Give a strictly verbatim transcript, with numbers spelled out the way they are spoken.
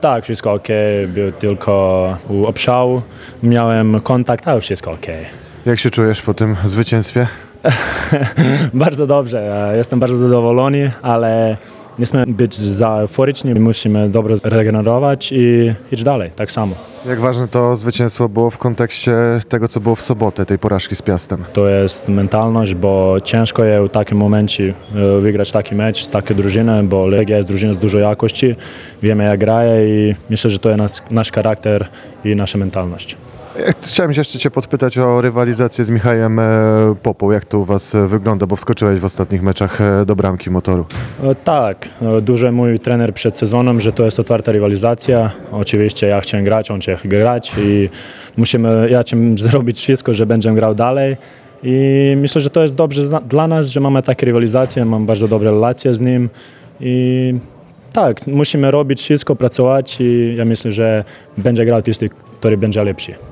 Tak, wszystko ok, był tylko u obszału, miałem kontakt, ale wszystko ok. Jak się czujesz po tym zwycięstwie? Bardzo dobrze, e, jestem bardzo zadowolony, ale nie chcemy być za euforyczni, musimy dobrze regenerować i iść dalej, tak samo. Jak ważne to zwycięstwo było w kontekście tego, co było w sobotę, tej porażki z Piastem? To jest mentalność, bo ciężko jest w takim momencie e, wygrać taki mecz z takiej drużyny, bo Legia jest drużyną z dużej jakości, wiemy jak graje i myślę, że to jest nasz, nasz charakter i nasza mentalność. Ja Chciałem się jeszcze Cię podpytać o rywalizację z Michałem e, Popą. Jak to u Was e, wygląda, bo wskoczyłeś w ostatnich meczach e, do bramki Motoru. E, Tak, e, dużo mój trener przed sezonem, że to jest otwarta rywalizacja. Oczywiście ja chciałem grać, on chciał grać i musimy, ja chciałem zrobić wszystko, że będę grał dalej. I myślę, że to jest dobrze zna- dla nas, że mamy takie rywalizacje, mam bardzo dobre relacje z nim i tak, musimy robić wszystko, pracować i ja myślę, że będzie grał ten, który będzie lepszy.